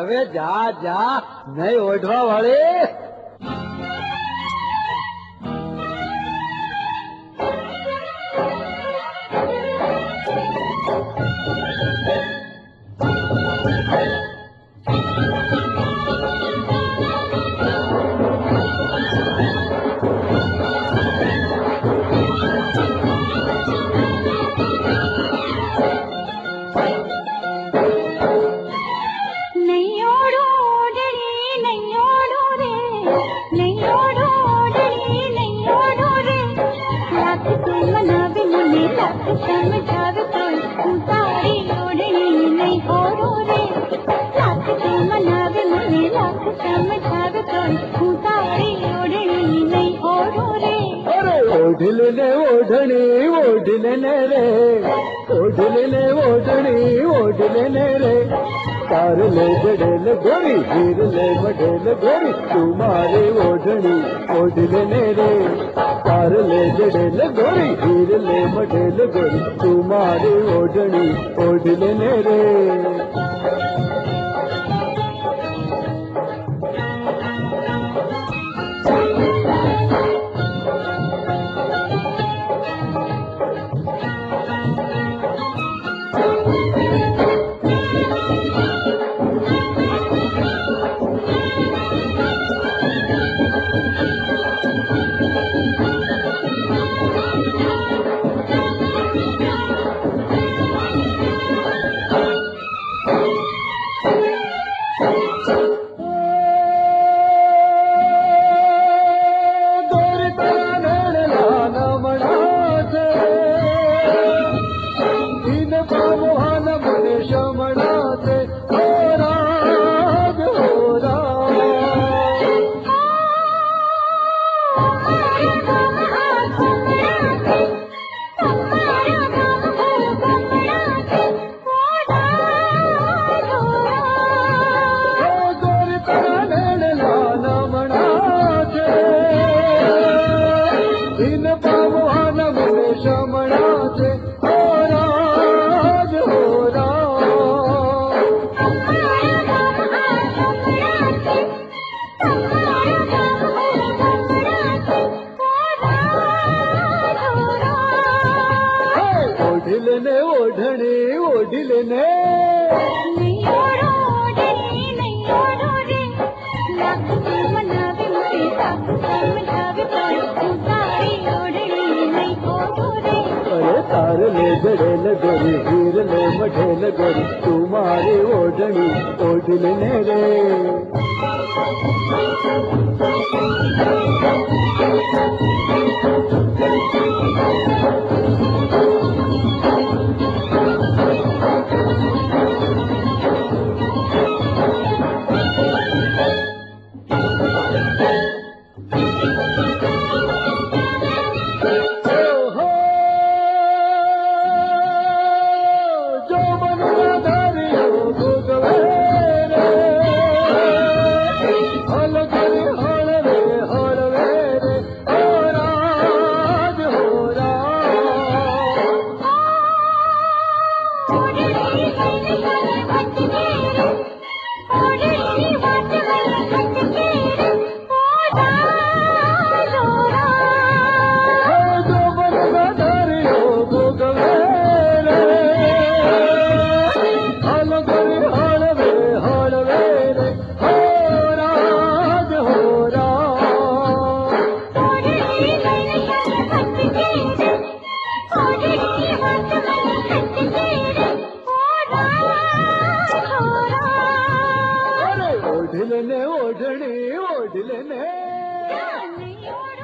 હવે જા જા નહીં ઓઢવા વાળી. ओढ़ले ओढ़नी ओढ़ले रे ओढ़ले ओढ़नी ओढ़ले रे तार ले जड़ेल गोरी हीर ले मढेल गोरी तुम्हारी ओढ़नी ओढ़ले रे तार ले जड़ेल गोरी हीर ले मढेल गोरी तुम्हारी ओढ़नी ओढ़ले रे. ओढ़ले ओढ़ने ओढ़ले नहीं ओढ़ो ओढ़नी नहीं ओढ़ो रे लाख से मनावे मुझे लाख समझावे पर सारी ओढ़नी नहीं ओढ़ो रे. अरे तार ले जड़ेल गोरी हीर ले मढेल गोरी तुम्हारी ओढ़नी ओढ़ले रे. ओढ़ले ओढ़नी ओढ़ले